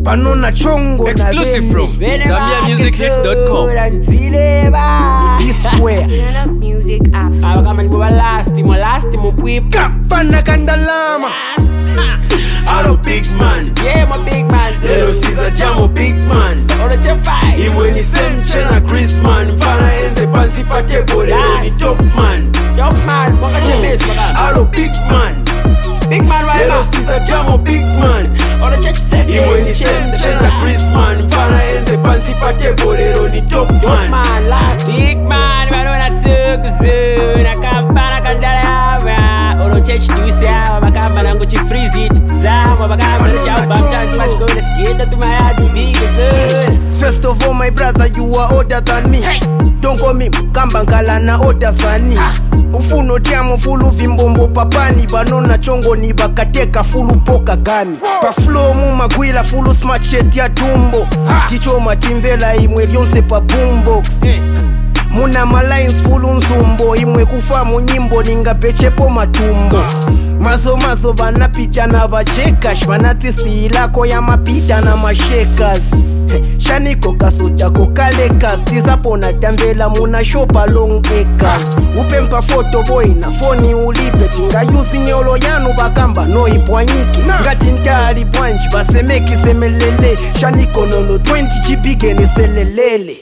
Banona chongo exclusive from ZambiaMusicHits.com. Square Turn up music after. Fana Kandalama Aro big man, Yeah, my big man. Lero Caesar Jamo big man. On the fight. Imwe ni semche na Chris man. Mfana enze pansi pate bole ni top man. Top man, mwaka chemes, mwaka. Aro big man, Big man right Lero now. Caesar Jamo big man. On the church step. Imwe ni semche na Chris man. Mfana enze pansi pate bole ni top Top man. man, last. Big man, wanona tuku zone. Akampana kandala. On the church do say, wakamba nangu chi freeze it. Zama, wakamba na shao bapchanti. Mashkona shigeta to my heart to big zone. First of all my brother you are older than me Don't call me Kambangala na older sani Ufuno tiamo fulu vimbombo papani Banona chongo ni bakateka fulu poka gami Pa flow mu magwila fulu smart shit ya tumbo Tichoma timvela imwe lyonse pa boombox Muna malines fulu nzumbo Imwe kufa mu nyimbo ninga pechepo matumbo Mazo banapita na bachekash Banati siilako ya mapita na mashekas Shaniko kasuta kokalekas Tizapo na tamvela muna shopa long acres Upempa photo boy na phone ulipe Tinga yusi nyolo yanu bakamba no ipwanyiki Ngati ntari bwanji basemeki semelele Shaniko nono 20 chibige ni selelele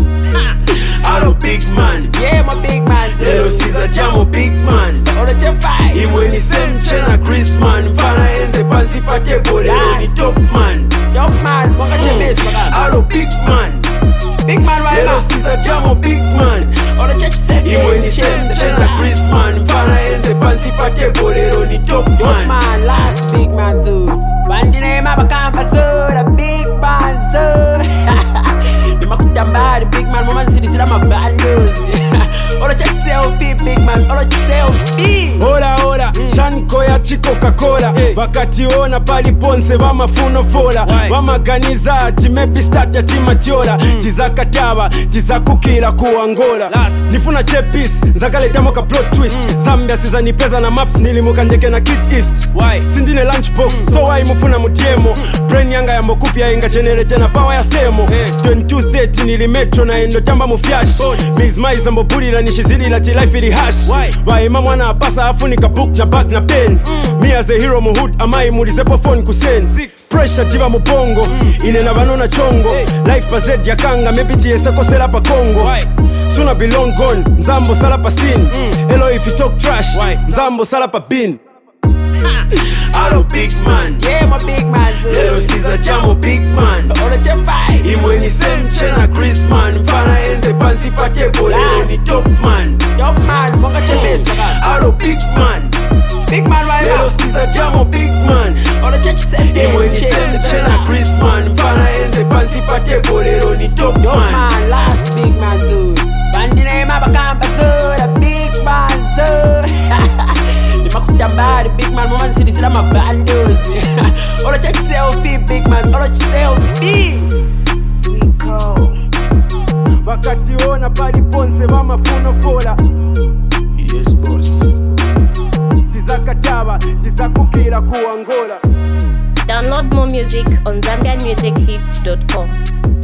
Aro big man, Yeah, my big man. Lero Caesar Jamo big man. On the fight. Imwe ni semche na Chris man. Mfana enze pansi pate bole ni top man. Top man, mwaka chemes, mwaka. Aro big man, Big man right Lero now. Caesar Jamo big man. On the church step. Imwe ni semche na Chris man. Mfana enze pansi pate bole ni top Top man. man, last big man zone. Bandi name abakamba zone, a big man zone. Nimakutamba, the big man, woman see this in my bandos. All the check selfie, big man, all the selfie. Hola, Shanko ya chi Coca-Cola. Wakati ona pali ponse vama funo fola. Wamaganiza ati maybe start ya timatiola. Tizakataba, tizakukila kuangola. Nifuna chepis, nzakaleta moka plot twist. Zambia sizanipeza na maps nilimukandeke na Kit East. Sindine lunchbox, so why mufuna mutiemo. Brain yanga ya mokupia inga generate na power ya themo. 2230 nilimetro na endo tamba mufyash. Bizmaiza mbopurira nishizilila ti life ili hash. Why mama na pasa afunika book na bag na pen. Me as a hero muhood amai mulizepo phone kusen. Pressure tiva mupongo, inena banona chongo. Life pazed ya kanga, maybe tiese kosela pa Congo. Suna belong gone, mzambo sala pa sin. Hello if you talk trash, mzambo sala pa bin. Aro big man, Yeah, my big man zone. Lero Caesar Jamo big man. On the fight. Imwe ni semche na Chris man. Mfana enze pansi pate bole ni top man. Top man, mwaka chemes, mwaka. Aro big man, Big man right Lero now. Caesar Jamo big man. On the church step. Imwe ni semche na Chris man. Mfana enze pansi pate bole ni top Top man. man, last big man zone. Bandi name abakamba zone, a big man zone. Nimakutamba, the big man, woman see this in my bandos. All the check selfie, big man, all the selfie. We go. Wakati ona pali ponse vama funo fola. Yes boss Tizakataba, tizakukila kuangola. Download more music on ZambiaMusicHits.com.